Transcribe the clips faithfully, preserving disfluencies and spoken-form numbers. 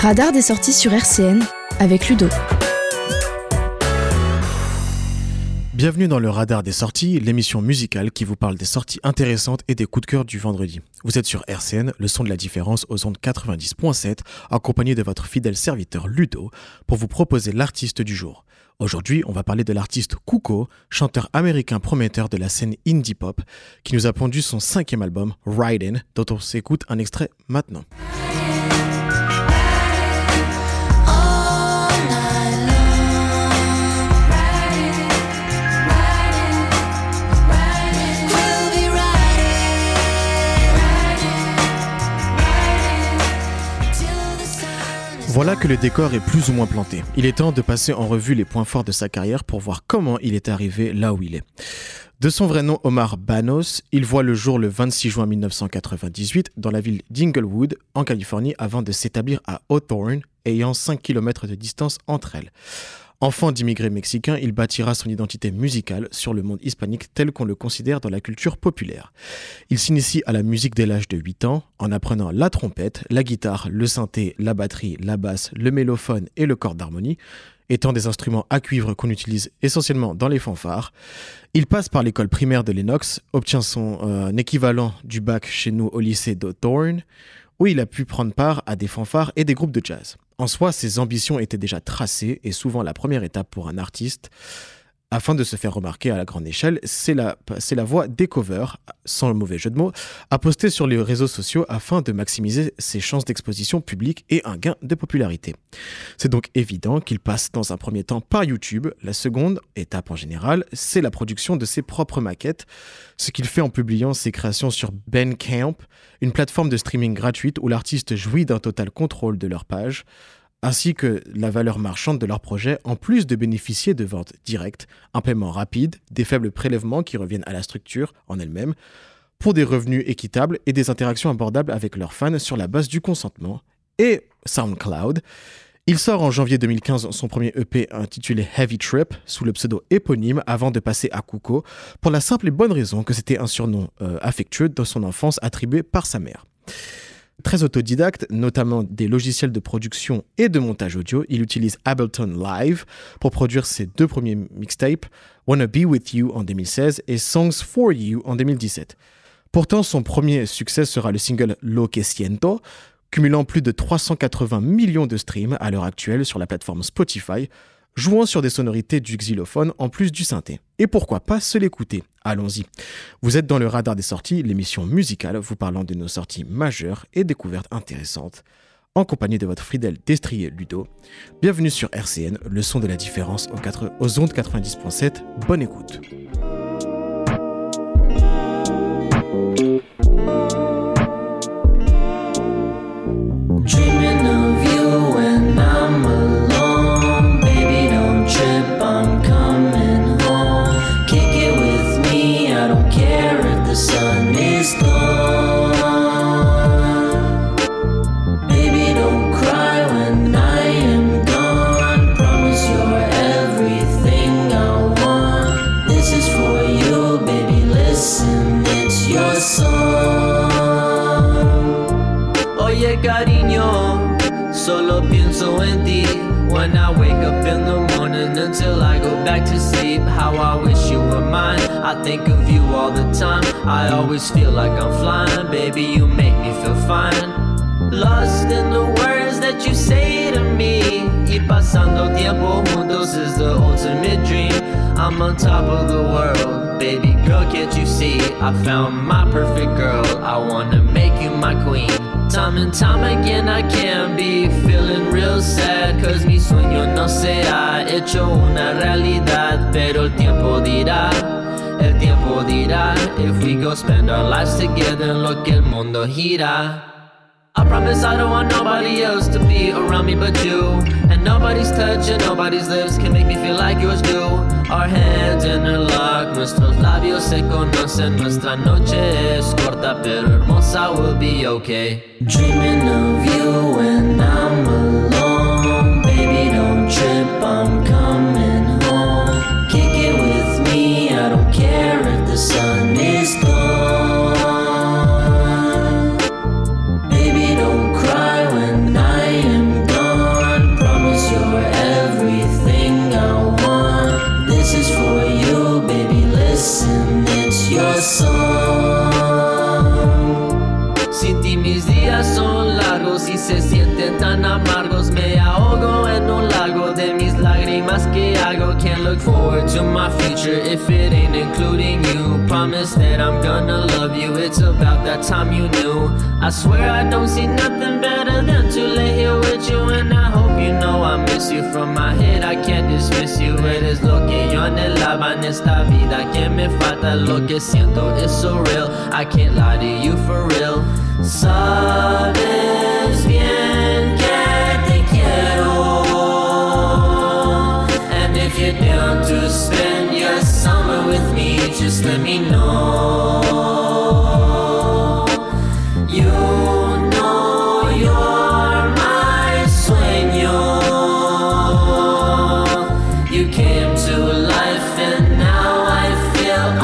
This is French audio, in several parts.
Radar des sorties sur R C N avec Ludo. Bienvenue dans le Radar des sorties, l'émission musicale qui vous parle des sorties intéressantes et des coups de cœur du vendredi. Vous êtes sur R C N, le son de la différence aux ondes quatre-vingt-dix virgule sept, accompagné de votre fidèle serviteur Ludo, pour vous proposer l'artiste du jour. Aujourd'hui, on va parler de l'artiste Cuco, chanteur américain prometteur de la scène indie pop, qui nous a pondu son cinquième album, Ridin', dont on s'écoute un extrait maintenant. Voilà que le décor est plus ou moins planté. Il est temps de passer en revue les points forts de sa carrière pour voir comment il est arrivé là où il est. De son vrai nom Omar Banos, il voit le jour le vingt-six juin mille neuf cent quatre-vingt-dix-huit dans la ville d'Inglewood, en Californie, avant de s'établir à Hawthorne, ayant cinq kilomètres de distance entre elles. Enfant d'immigrés mexicains, il bâtira son identité musicale sur le monde hispanique tel qu'on le considère dans la culture populaire. Il s'initie à la musique dès l'âge de huit ans, en apprenant la trompette, la guitare, le synthé, la batterie, la basse, le mélophone et le corps d'harmonie, étant des instruments à cuivre qu'on utilise essentiellement dans les fanfares. Il passe par l'école primaire de Lenox, obtient son euh, équivalent du bac chez nous au lycée d'Hawthorne, où il a pu prendre part à des fanfares et des groupes de jazz. En soi, ses ambitions étaient déjà tracées et souvent la première étape pour un artiste, afin de se faire remarquer à la grande échelle, c'est la, c'est la voie des covers, sans le mauvais jeu de mots, à poster sur les réseaux sociaux afin de maximiser ses chances d'exposition publique et un gain de popularité. C'est donc évident qu'il passe dans un premier temps par YouTube. La seconde étape en général, c'est la production de ses propres maquettes, ce qu'il fait en publiant ses créations sur Bandcamp, une plateforme de streaming gratuite où l'artiste jouit d'un total contrôle de leur page, ainsi que la valeur marchande de leur projet, en plus de bénéficier de ventes directes, un paiement rapide, des faibles prélèvements qui reviennent à la structure en elle-même, pour des revenus équitables et des interactions abordables avec leurs fans sur la base du consentement, et SoundCloud. Il sort en janvier deux mille quinze son premier E P intitulé Heavy Trip, sous le pseudo éponyme, avant de passer à Cuco, pour la simple et bonne raison que c'était un surnom euh, affectueux dans son enfance attribué par sa mère. Très autodidacte, notamment des logiciels de production et de montage audio, il utilise Ableton Live pour produire ses deux premiers mixtapes, Wanna Be With You en deux mille seize et Songs For You en deux mille dix-sept. Pourtant, son premier succès sera le single Lo Que Siento, cumulant plus de trois cent quatre-vingts millions de streams à l'heure actuelle sur la plateforme Spotify, jouant sur des sonorités du xylophone en plus du synthé. Et pourquoi pas se l'écouter ? Allons-y. Vous êtes dans le Radar des sorties, l'émission musicale vous parlant de nos sorties majeures et découvertes intéressantes, en compagnie de votre fidèle destrier Ludo. Bienvenue sur R C N, le son de la différence aux, quatre, aux ondes quatre-vingt-dix virgule sept. Bonne écoute. Dreaming of you when I'm alone. Baby, don't trip, I'm coming home. Kick it with me, I don't care if the sun is gone. Baby, don't cry when I am gone. Promise you're everything I want. This is for you, baby, listen, it's your song. Oye, cariño, solo pienso en ti. When I wake up in the morning until I go back to sleep. How I wish you were mine, I think of you all the time. I always feel like I'm flying, baby, you make me feel fine. Lost in the words that you say to me. Y pasando tiempo juntos is the ultimate dream. I'm on top of the world, baby girl, can't you see? I found my perfect girl, I wanna make you my queen. Time and time again I can't be feeling real sad, cause mi sueño no se ha hecho una realidad. Pero el tiempo dirá, el tiempo dirá, if we go spend our lives together en lo que el mundo gira. I promise I don't want nobody else to be around me but you. And nobody's touch and nobody's lips can make me feel like yours do. Our hands interlock, nuestros labios se conocen. Nuestra noche es corta pero hermosa, we'll be okay. Dreaming of you when I'm alone. Baby, don't trip, I'm coming home. Kick it with me, I don't care if the sun is gone. Baby, don't cry when I am gone. future if it ain't including you. Promise that I'm gonna love you, it's about that time you knew. I swear I don't see nothing better than to lay here with you. And I hope you know I miss you. From my head I can't dismiss you. Eres lo que yo anhelaba en esta vida, que me falta lo que siento, it's so real. I can't lie to you for real. Sabes bien que te quiero, and if you're down to spend your summer with me, just let me know. You know you're my sueño. You came to life and now I feel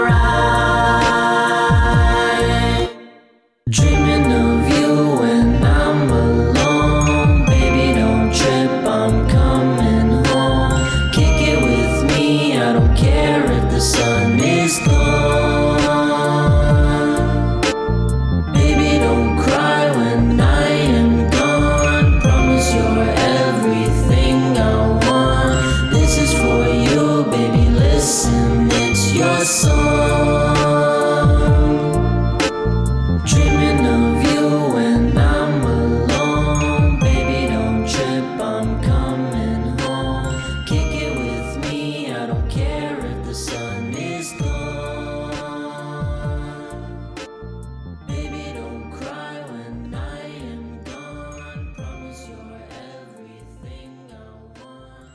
alright. Dreaming of you when I'm alone. Baby, don't trip, I'm coming home. Kick it with me, I don't care if the sun is gone. Baby, don't cry when I am gone. Promise you're everything I want. This is for you, baby, listen, it's your song. Dreaming of you when I'm alone. Baby, don't trip, I'm coming home. Kick it with me, I don't care if the sun is gone. Baby, don't cry when I am gone. Promise you're everything I want.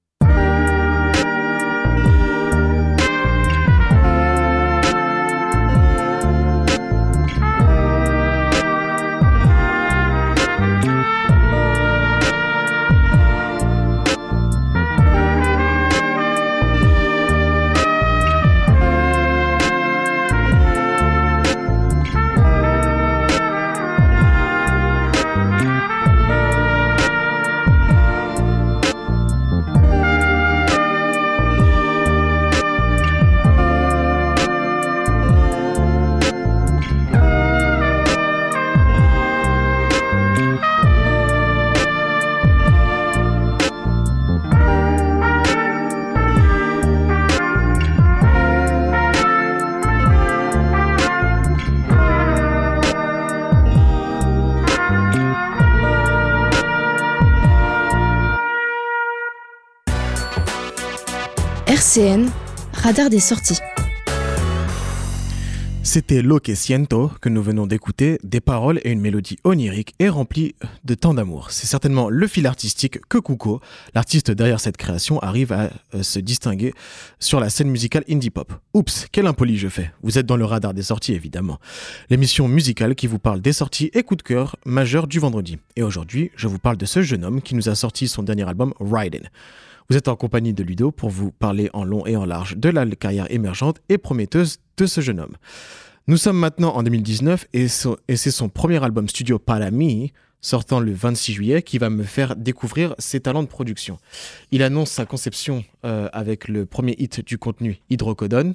R C N, radar des sorties. C'était Lo que siento que nous venons d'écouter, des paroles et une mélodie onirique et remplie de tant d'amour. C'est certainement le fil artistique que Cuco, l'artiste derrière cette création, arrive à euh, se distinguer sur la scène musicale indie pop. Oups, quel impoli je fais. Vous êtes dans le radar des sorties évidemment. L'émission musicale qui vous parle des sorties et coups de cœur majeurs du vendredi. Et aujourd'hui, je vous parle de ce jeune homme qui nous a sorti son dernier album Ridin'. Vous êtes en compagnie de Ludo pour vous parler en long et en large de la carrière émergente et prometteuse de ce jeune homme. Nous sommes maintenant en deux mille dix-neuf et, so, et c'est son premier album studio Para Mi, sortant le vingt-six juillet, qui va me faire découvrir ses talents de production. Il annonce sa conception euh, avec le premier hit du contenu Hydrocodone.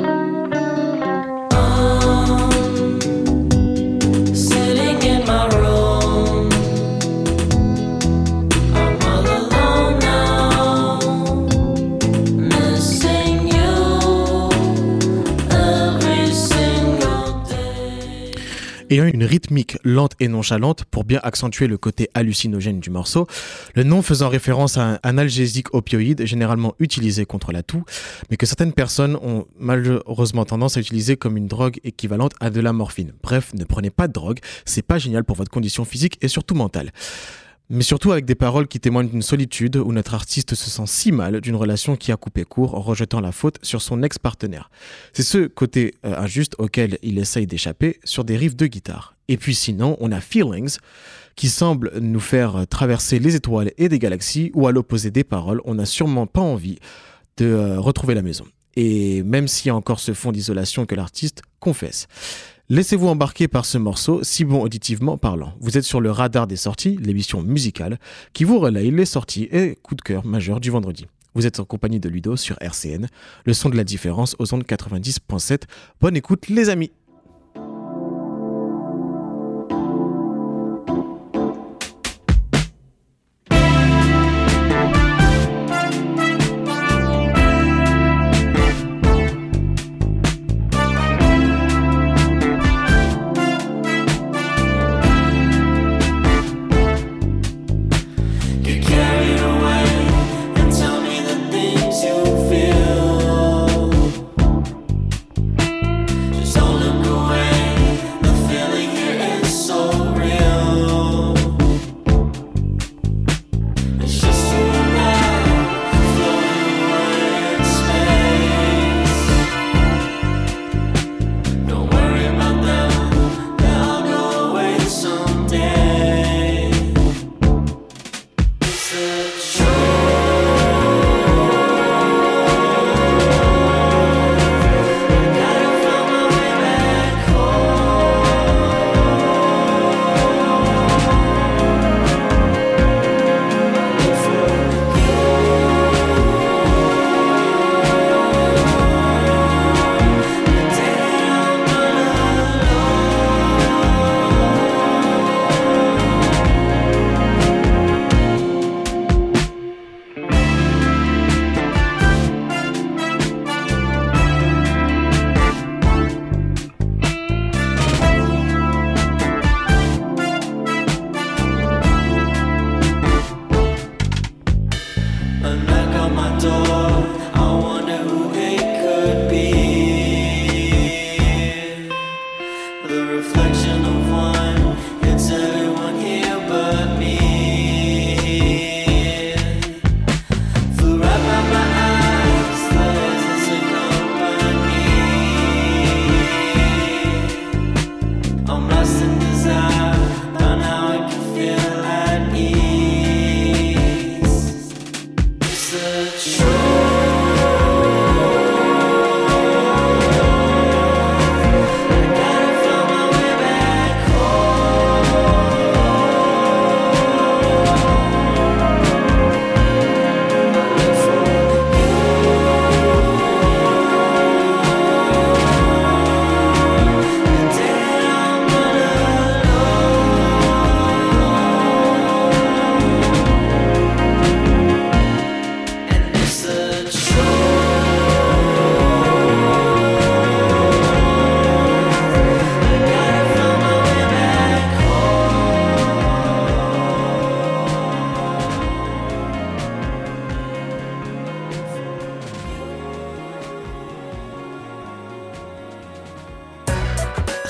Ayant une rythmique lente et nonchalante pour bien accentuer le côté hallucinogène du morceau, le nom faisant référence à un analgésique opioïde généralement utilisé contre la toux, mais que certaines personnes ont malheureusement tendance à utiliser comme une drogue équivalente à de la morphine. Bref, ne prenez pas de drogue, c'est pas génial pour votre condition physique et surtout mentale. Mais surtout avec des paroles qui témoignent d'une solitude où notre artiste se sent si mal d'une relation qui a coupé court en rejetant la faute sur son ex-partenaire. C'est ce côté euh, injuste auquel il essaye d'échapper sur des riffs de guitare. Et puis sinon, on a Feelings qui semble nous faire traverser les étoiles et des galaxies où à l'opposé des paroles, on n'a sûrement pas envie de euh, retrouver la maison. Et même s'il y a encore ce fond d'isolation que l'artiste confesse. Laissez-vous embarquer par ce morceau, si bon auditivement parlant. Vous êtes sur le radar des sorties, l'émission musicale, qui vous relaye les sorties et coups de cœur majeurs du vendredi. Vous êtes en compagnie de Ludo sur R C N, le son de la différence aux ondes quatre-vingt-dix virgule sept. Bonne écoute les amis.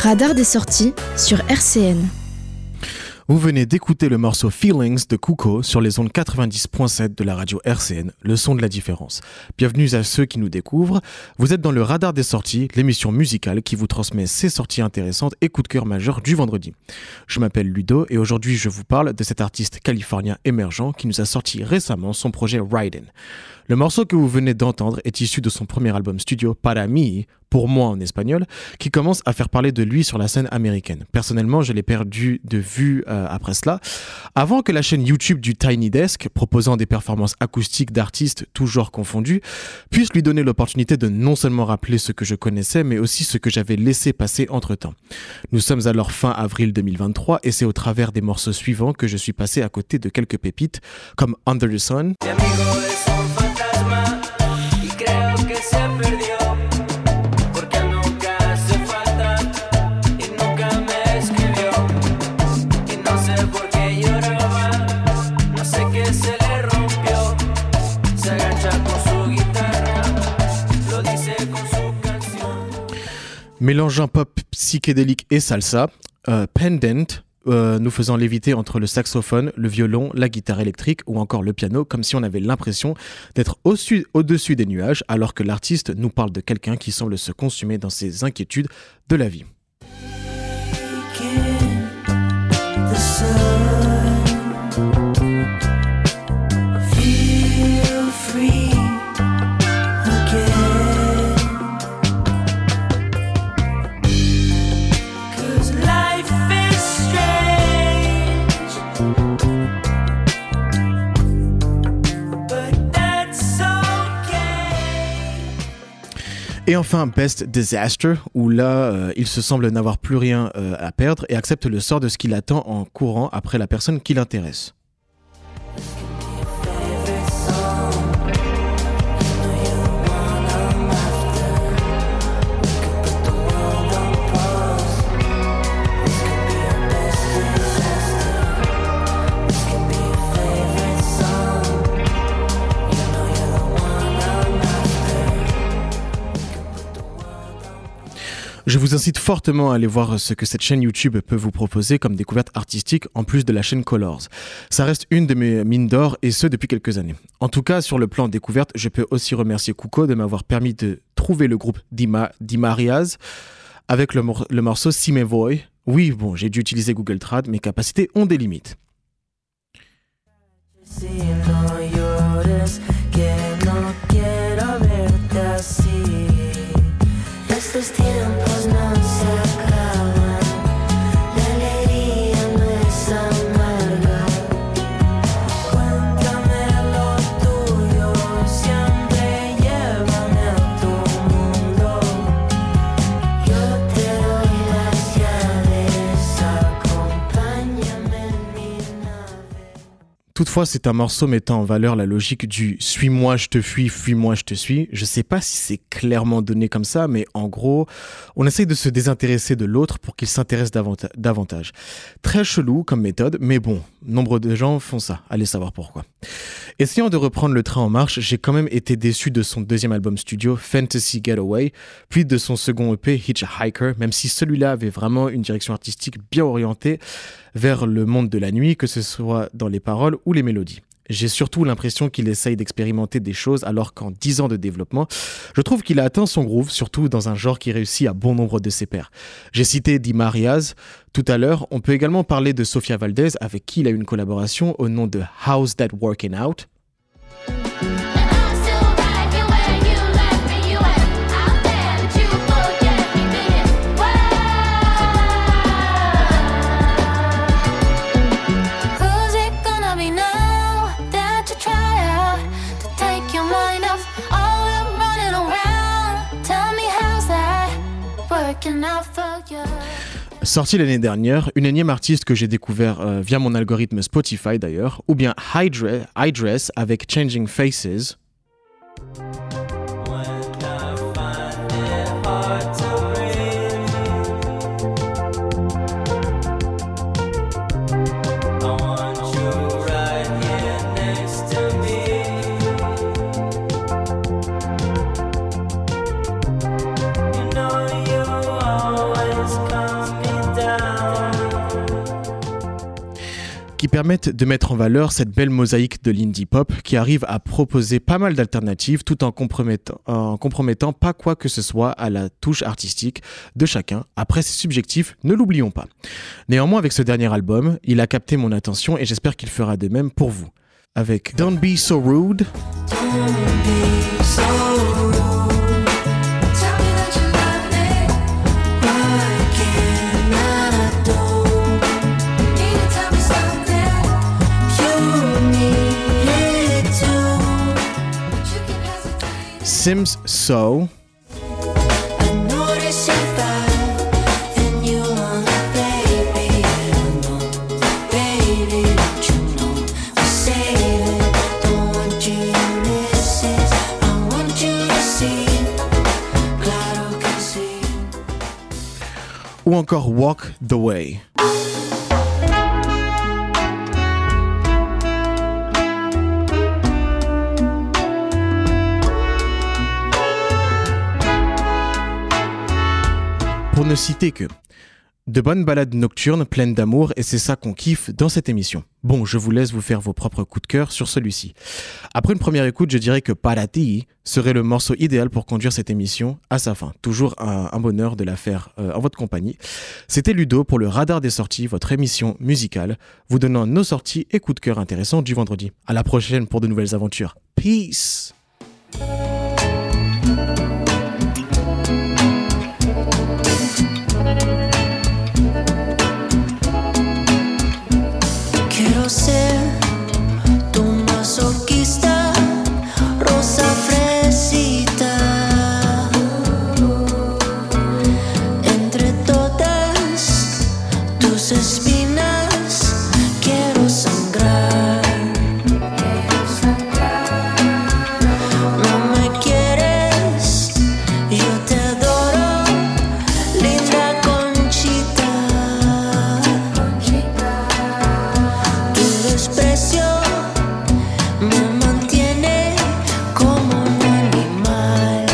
Radar des sorties sur R C N. Vous venez d'écouter le morceau Feelings de Kuko sur les ondes quatre-vingt-dix virgule sept de la radio R C N, le son de la différence. Bienvenue à ceux qui nous découvrent. Vous êtes dans le Radar des sorties, l'émission musicale qui vous transmet ses sorties intéressantes et coups de cœur majeurs du vendredi. Je m'appelle Ludo et aujourd'hui je vous parle de cet artiste californien émergent qui nous a sorti récemment son projet Ridin'. Le morceau que vous venez d'entendre est issu de son premier album studio Para Mí, pour moi en espagnol, qui commence à faire parler de lui sur la scène américaine. Personnellement, je l'ai perdu de vue euh, après cela. Avant que la chaîne YouTube du Tiny Desk, proposant des performances acoustiques d'artistes tous genres confondus, puisse lui donner l'opportunité de non seulement rappeler ce que je connaissais, mais aussi ce que j'avais laissé passer entre-temps. Nous sommes alors fin avril deux mille vingt-trois et c'est au travers des morceaux suivants que je suis passé à côté de quelques pépites comme Under the Sun, mélangeant pop psychédélique et salsa, euh, Pendant, euh, nous faisant léviter entre le saxophone, le violon, la guitare électrique ou encore le piano, comme si on avait l'impression d'être au-dessus, au-dessus des nuages, alors que l'artiste nous parle de quelqu'un qui semble se consumer dans ses inquiétudes de la vie. Et enfin, Best Disaster, où là, euh, il se semble n'avoir plus rien euh, à perdre et accepte le sort de ce qu'il attend en courant après la personne qui l'intéresse. Je vous incite fortement à aller voir ce que cette chaîne YouTube peut vous proposer comme découverte artistique en plus de la chaîne Colors. Ça reste une de mes mines d'or et ce depuis quelques années. En tout cas, sur le plan découverte, je peux aussi remercier Kuko de m'avoir permis de trouver le groupe Dima, Dimariaz avec le, mor- le morceau Si Me Voy. Oui, bon, j'ai dû utiliser Google Trad, mes capacités ont des limites. Estos tiempos no se acaban, la alegría no es amarga. Cuéntame lo tuyo, siempre llévame a tu mundo. Yo te doy las llaves, acompáñame en mi nave. Toutefois, c'est un morceau mettant en valeur la logique du « suis-moi, je te fuis, fuis-moi, je te suis ». Je sais pas si c'est clairement donné comme ça, mais en gros, on essaye de se désintéresser de l'autre pour qu'il s'intéresse davanta- davantage. Très chelou comme méthode, mais bon, nombre de gens font ça, allez savoir pourquoi. Essayant de reprendre le train en marche, j'ai quand même été déçu de son deuxième album studio, Fantasy Getaway, puis de son second E P, Hitchhiker, même si celui-là avait vraiment une direction artistique bien orientée vers le monde de la nuit, que ce soit dans les paroles ou les mélodies. J'ai surtout l'impression qu'il essaye d'expérimenter des choses alors qu'en dix ans de développement, je trouve qu'il a atteint son groove, surtout dans un genre qui réussit à bon nombre de ses pairs. J'ai cité Dimariaz tout à l'heure, on peut également parler de Sofia Valdez avec qui il a eu une collaboration au nom de How's That Working Out. Sorti l'année dernière, une énième artiste que j'ai découvert euh, via mon algorithme Spotify d'ailleurs, ou bien Hydre- Hydress avec Changing Faces. You know you always come qui permettent de mettre en valeur cette belle mosaïque de l'indie pop qui arrive à proposer pas mal d'alternatives tout en compromettant, en compromettant pas quoi que ce soit à la touche artistique de chacun. Après, c'est subjectif, ne l'oublions pas. Néanmoins, avec ce dernier album, il a capté mon attention et j'espère qu'il fera de même pour vous. Avec Don't Be So Rude. Sims So. Ou encore Walk the Way. Pour ne citer que de bonnes balades nocturnes pleines d'amour et c'est ça qu'on kiffe dans cette émission. Bon, je vous laisse vous faire vos propres coups de cœur sur celui-ci. Après une première écoute, je dirais que Para Ti serait le morceau idéal pour conduire cette émission à sa fin. Toujours un, un bonheur de la faire euh, en votre compagnie. C'était Ludo pour le Radar des sorties, votre émission musicale, vous donnant nos sorties et coups de cœur intéressants du vendredi. À la prochaine pour de nouvelles aventures. Peace! Quiero ser tu masoquista, rosa fresita. Entre todas tus espinas quiero sangrar. No me quieres, yo te adoro, linda Conchita. Tu desprecio me mantiene como un animal.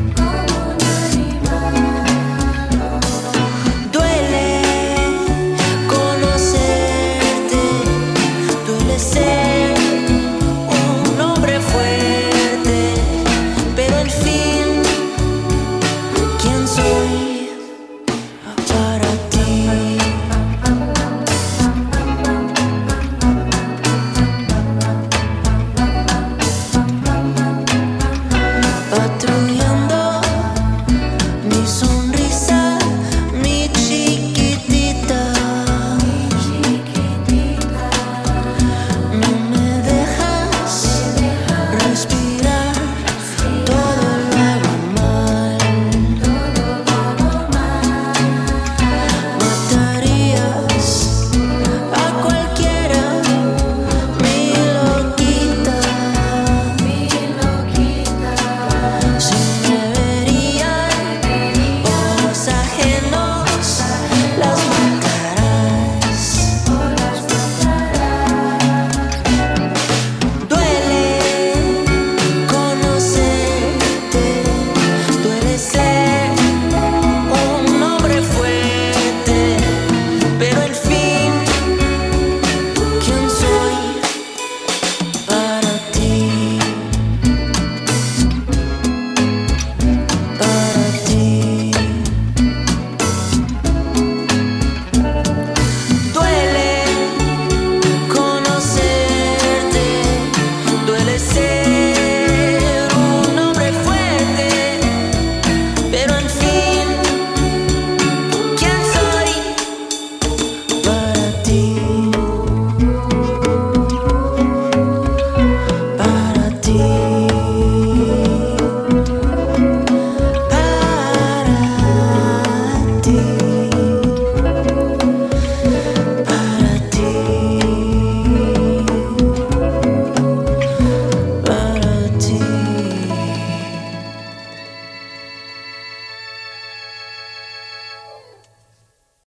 Duele conocerte, duele ser un hombre fuerte, pero al fin, ¿quién soy para ti? Patrullando mi sonrisa, mi chiquitita. No me dejas respirar, todo lo hago mal. Matarías a cualquiera, mi loquita. Si me verían ojos ajenos, las matarás. Duele conocerte, duele ser un hombre fuerte, pero al fin, ¿quién soy para ti? Para ti. Duele conocerte, duele ser un hombre fuerte, pero al fin, ¿quién soy para ti? Para ti. Para ti.